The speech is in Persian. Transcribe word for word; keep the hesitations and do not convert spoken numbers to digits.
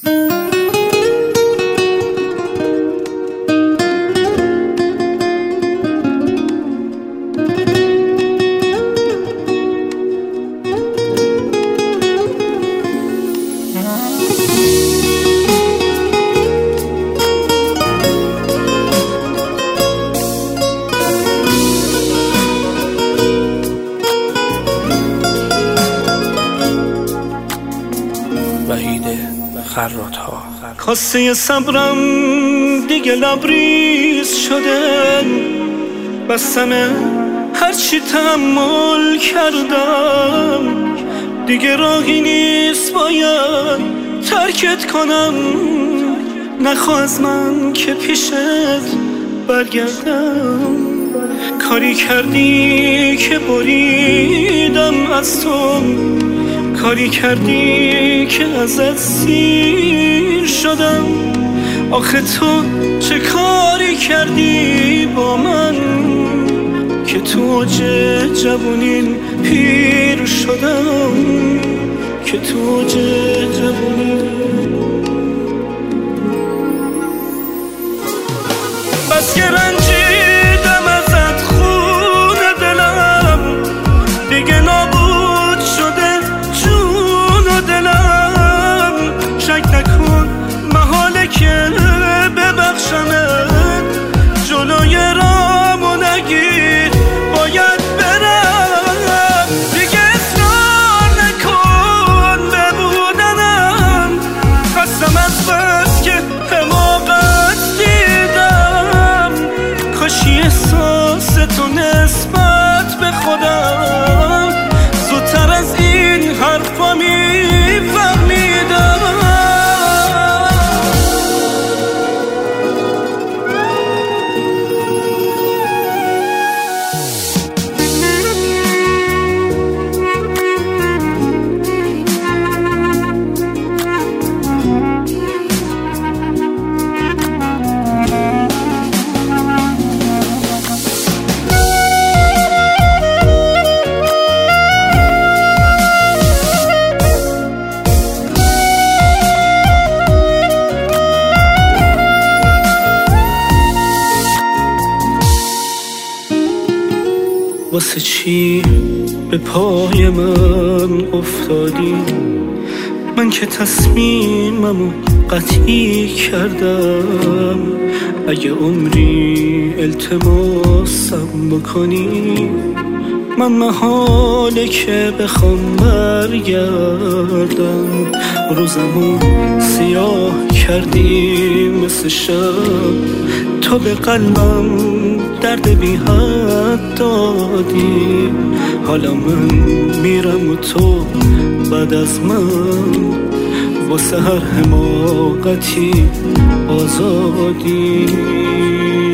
خرات ها کاسه صبرم دیگه لبریز شده، بستم هرچی تحمل کردم، دیگه راهی نیست باید ترکت کنم. نخواه از من که پیشت برگردم، کاری کردی که بریدم از تو، کاری کردی که ازت سیر شدم. آخه تو چه کاری کردی با من که تو اوج جوونین پیر شدم، که تو اوج جوونین. بس که رنجیدم ازت خون دلم، دیگه نابود شده جون و دلم. شک نکن محاله که ببخشمت، جلوی رامو نگیر باید برم. دیگه اصرار نکن ببودنم، خستم از بس که حماقت دیدم. کاشی احساس تو نسبت به خودم زودتر از این حرفا میفهمیدم. واسه چی به پای من افتادی؟ من که تصمیممو قطعی کردم. اگه عمری التماسم بکنی، من محاله که بخوام برگردم. روزمو سیاه کردی مثل شب، تو به قلبم درد بی حد دادی. حالا من میرم و تو بعد از من واسه هر حماقتی آزادی.